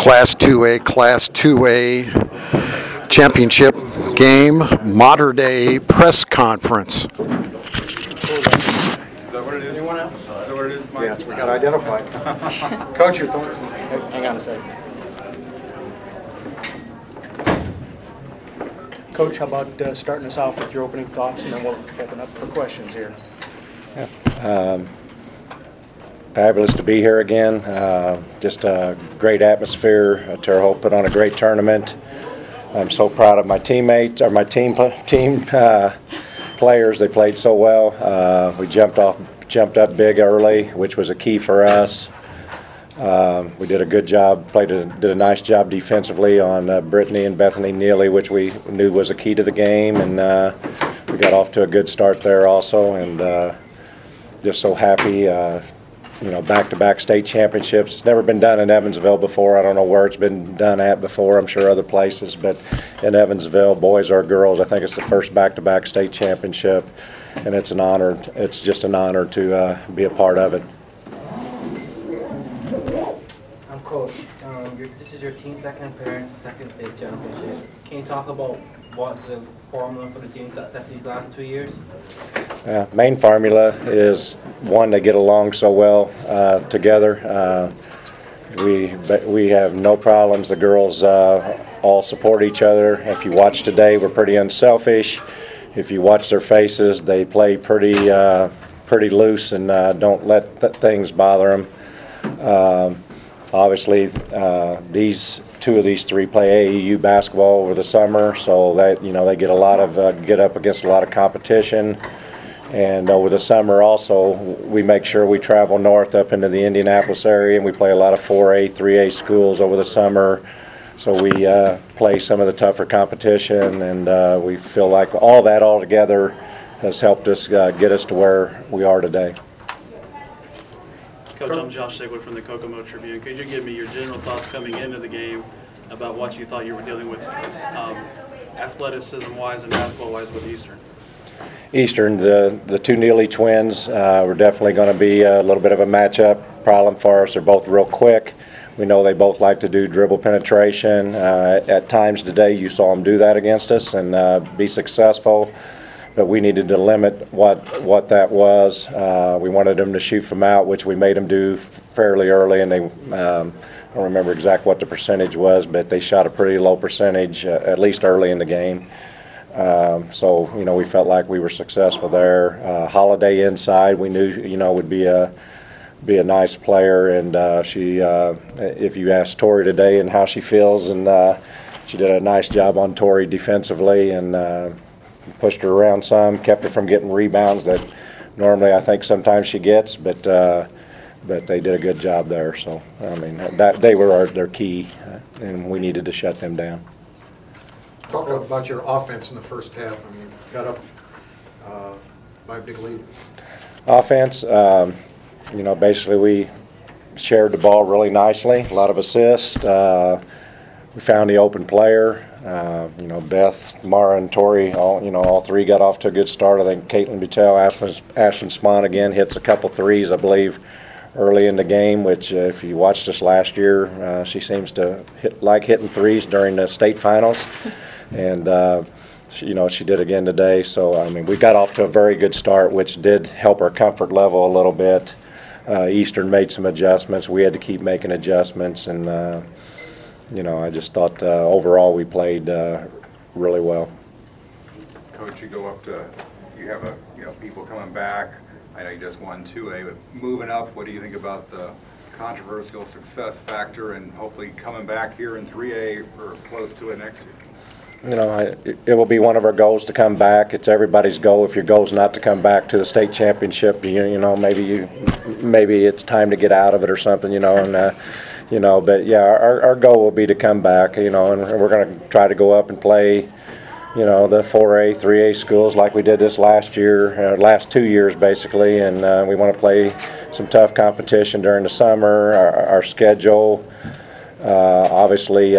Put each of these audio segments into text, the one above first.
Class 2A championship game, Modern Day press conference. Is that what it is? Anyone else? Is that what it is, Mike? Yes, we got to identify. Coach, your thoughts? Hang on a second. Coach, how about starting us off with your opening thoughts, and then we'll open up for questions here. Fabulous to be here again. Just a great atmosphere. Terre Haute put on a great tournament. I'm so proud of my teammates, or my team players. They played so well. We jumped up big early, which was a key for us. We did a good job. Did a nice job defensively on Brittany and Bethany Neely, which we knew was a key to the game, and we got off to a good start there also. And just so happy. Back-to-back state championships. It's never been done in Evansville before. I don't know where it's been done at before. I'm sure other places, but in Evansville, boys or girls, I think it's the first back-to-back state championship, and it's an honor. It's just an honor to be a part of it. I'm Coach. This is your team's second appearance, second state championship. Can you talk about what's the formula for the team's success these last 2 years? Main formula is, one, they get along so well together. We have no problems. The girls all support each other. If you watch today, we're pretty unselfish. If you watch their faces, they play pretty loose and don't let things bother them. Obviously, two of these three play AAU basketball over the summer, so that they get get up against a lot of competition. And over the summer also, we make sure we travel north up into the Indianapolis area, and we play a lot of 4A, 3A schools over the summer. So we play some of the tougher competition, and we feel like all together has helped us get us to where we are today. Coach, I'm Josh Sigwood from the Kokomo Tribune. Could you give me your general thoughts coming into the game about what you thought you were dealing with athleticism-wise and basketball-wise with Eastern? Eastern, the two Neely twins were definitely going to be a little bit of a matchup problem for us. They're both real quick. We know they both like to do dribble penetration. At times today you saw them do that against us and be successful. But we needed to limit what that was. We wanted them to shoot from out, which we made them do fairly early, and they I don't remember exactly what the percentage was, but they shot a pretty low percentage, at least early in the game. So we felt like we were successful there. Holiday inside, we knew would be a nice player, and she if you asked Tori today and how she feels, and she did a nice job on Tori defensively, and pushed her around some, kept her from getting rebounds that normally I think sometimes she gets, but they did a good job there. So I mean, that they were their key, and we needed to shut them down. Talk about your offense in the first half. I mean, got up by a big lead. Offense, basically we shared the ball really nicely. A lot of assists. We found the open player. Beth, Mara, and Tori, all three got off to a good start. I think Caitlin Butel, Ashlyn Swan again hits a couple threes, I believe, early in the game, which if you watched us last year, she seems to like hitting threes during the state finals. And, she did again today. So, I mean, we got off to a very good start, which did help our comfort level a little bit. Eastern made some adjustments. We had to keep making adjustments, and I just thought overall we played really well. Coach, you have people coming back. I know you just won 2A, but moving up, what do you think about the controversial success factor and hopefully coming back here in 3A or close to it next year? It will be one of our goals to come back. It's everybody's goal. If your goal is not to come back to the state championship, maybe it's time to get out of it or something, But yeah, our goal will be to come back, and we're going to try to go up and play, the 4A, 3A schools like we did this last 2 years basically, and we want to play some tough competition during the summer. Our schedule, obviously.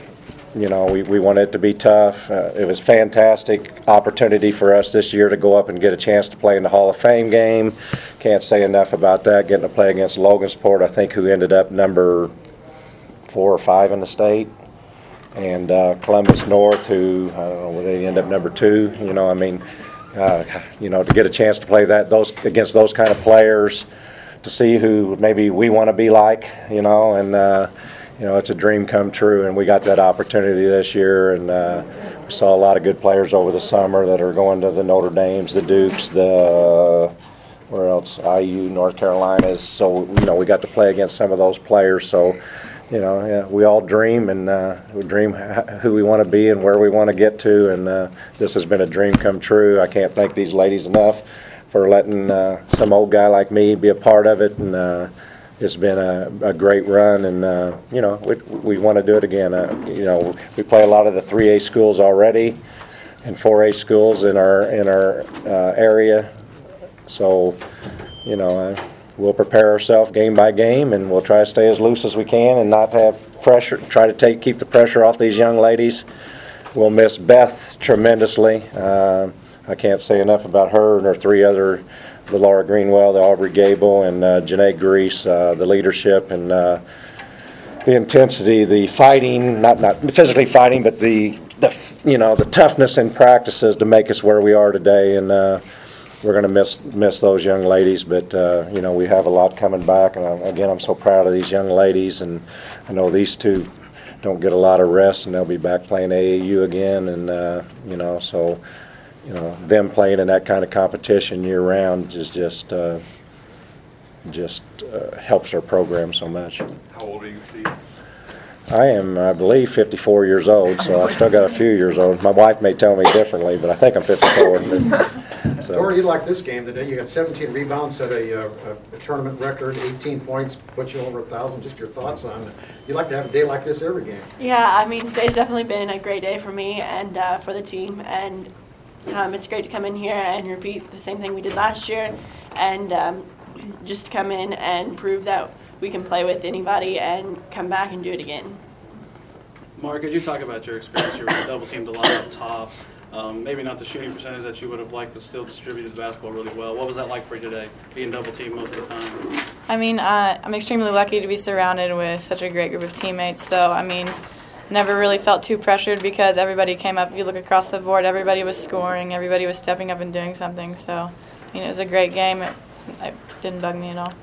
We want it to be tough. It was a fantastic opportunity for us this year to go up and get a chance to play in the Hall of Fame game. Can't say enough about that, getting to play against Logansport, I think, who ended up number 4 or 5 in the state. And Columbus North, who, I don't know, would they end up number 2? You know, I mean, to get a chance to play against those kind of players, to see who maybe we want to be like, and it's a dream come true, and we got that opportunity this year, and we saw a lot of good players over the summer that are going to the Notre Dames, the Dukes, where else, IU, North Carolinas. So we got to play against some of those players. So we all dream, and we dream who we want to be and where we want to get to, and this has been a dream come true. I can't thank these ladies enough for letting some old guy like me be a part of it, and it's been a great run, and we want to do it again. We play a lot of the 3A schools already, and 4A schools in our area. So, we'll prepare ourselves game by game, and we'll try to stay as loose as we can and not have pressure. Try to keep the pressure off these young ladies. We'll miss Beth tremendously. I can't say enough about her and her 3 other. The Laura Greenwell, the Aubrey Gable, and Janae Grease, the leadership and the intensity, the fighting, not physically fighting, but the toughness in practices to make us where we are today. And we're going to miss those young ladies, but we have a lot coming back. And again, I'm so proud of these young ladies, and I know these 2 don't get a lot of rest, and they'll be back playing AAU again, and so. Them playing in that kind of competition year-round is just helps our program so much. How old are you, Steve? I am, I believe, 54 years old, so I still got a few years old. My wife may tell me differently, but I think I'm 54. Tori, you like this game today. You got 17 rebounds, set a tournament record, 18 points, put you over 1,000. Just your thoughts on it. You like to have a day like this every game. Yeah, I mean, today's definitely been a great day for me and for the team, and it's great to come in here and repeat the same thing we did last year, and just come in and prove that we can play with anybody and come back and do it again. Mark, could you talk about your experience? You were double teamed a lot up top. Maybe not the shooting percentage that you would have liked, but still distributed the basketball really well. What was that like for you today, being double teamed most of the time? I mean, I'm extremely lucky to be surrounded with such a great group of teammates. So, I mean, never really felt too pressured because everybody came up. If you look across the board, everybody was scoring, everybody was stepping up and doing something. So, I mean, it was a great game. It didn't bug me at all.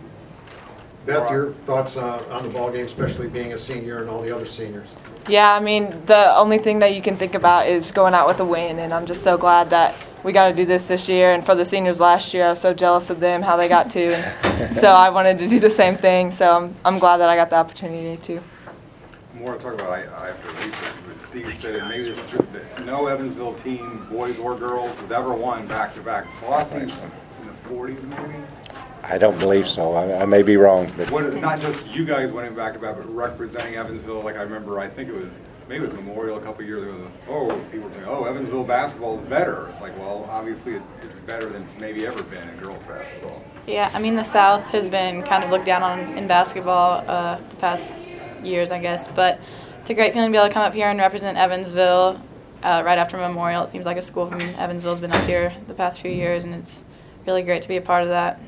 Beth, your thoughts on the ball game, especially being a senior and all the other seniors? Yeah, I mean, the only thing that you can think about is going out with a win, and I'm just so glad that we got to do this year. And for the seniors last year, I was so jealous of them, how they got to. And so I wanted to do the same thing, so I'm glad that I got the opportunity to. More to talk about, I have to research, but Steve said, and maybe this is true, that no Evansville team, boys or girls, has ever won back-to-back. Flossie in the 40s, maybe? I don't believe so. I may be wrong. But Not just you guys winning back-to-back, but representing Evansville. Like I remember, I think maybe it was Memorial a couple of years ago. People were saying, Evansville basketball is better. It's like, well, obviously it's better than it's maybe ever been in girls basketball. Yeah, I mean, the South has been kind of looked down on in basketball the past years, I guess. But it's a great feeling to be able to come up here and represent Evansville right after Memorial. It seems like a school from Evansville has been up here the past few years, and it's really great to be a part of that.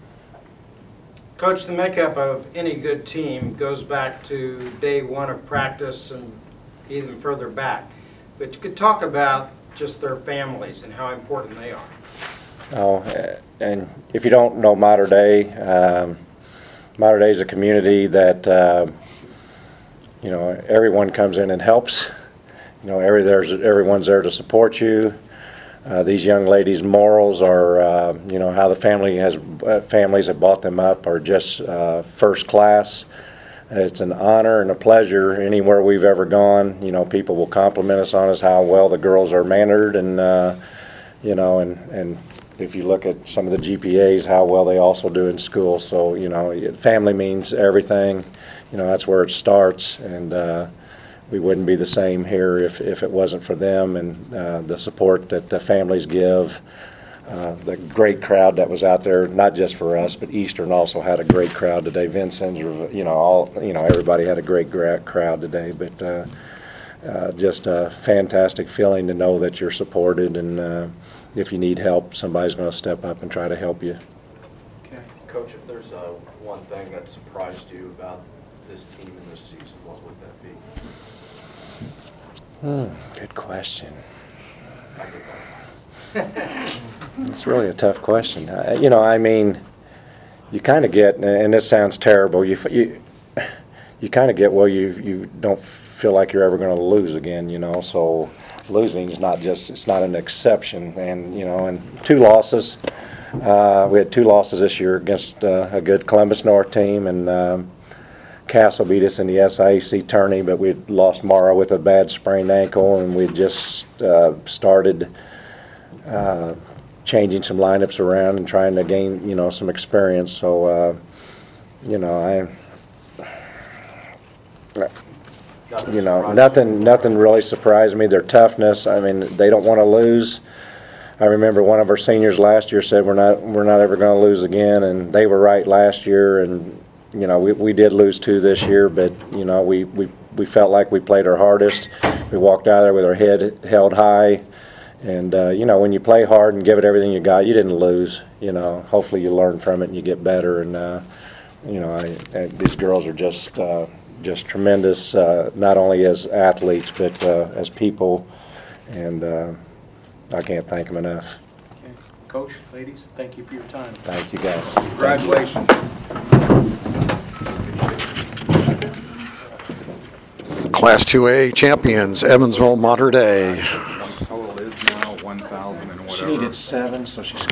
Coach, the makeup of any good team goes back to day one of practice and even further back. But you could talk about just their families and how important they are. Oh, and if you don't know Mater Dei is a community that everyone comes in and helps. Everyone's there to support you. These young ladies' morals are, how the families that brought them up are just first class. It's an honor and a pleasure anywhere we've ever gone. People will compliment us on how well the girls are mannered, and and if you look at some of the GPAs, how well they also do in school. So family means everything. That's where it starts, and we wouldn't be the same here if it wasn't for them and the support that the families give. The great crowd that was out there, not just for us, but Eastern also had a great crowd today. Vincent's, everybody had a great crowd today. But just a fantastic feeling to know that you're supported, and if you need help, somebody's going to step up and try to help you. Okay. Coach, if there's one thing that surprised you about this team in this season, what would that be? Good question. I get that. It's really a tough question. I mean, you kind of get, and this sounds terrible, you kind of get, well, you don't feel like you're ever going to lose again, so losing is it's not an exception. And, and 2 losses. We had 2 losses this year against a good Columbus North team, and Castle beat us in the SIAC tourney, but we lost Morrow with a bad sprained ankle, and we just started changing some lineups around and trying to gain, some experience. So, nothing really surprised me. Their toughness. I mean, they don't want to lose. I remember one of our seniors last year said we're not ever going to lose again, and they were right last year. And we did lose 2 this year, but we felt like we played our hardest. We walked out there with our head held high, and when you play hard and give it everything you got, you didn't lose. Hopefully you learn from it and you get better. And these girls are just tremendous, not only as athletes but as people, and I can't thank them enough. Okay. Coach, ladies, thank you for your time. Thank you, guys. Congratulations. Class 2A champions, Evansville Mater Dei. Total is now 1,000 and whatever. She needed 7, so she's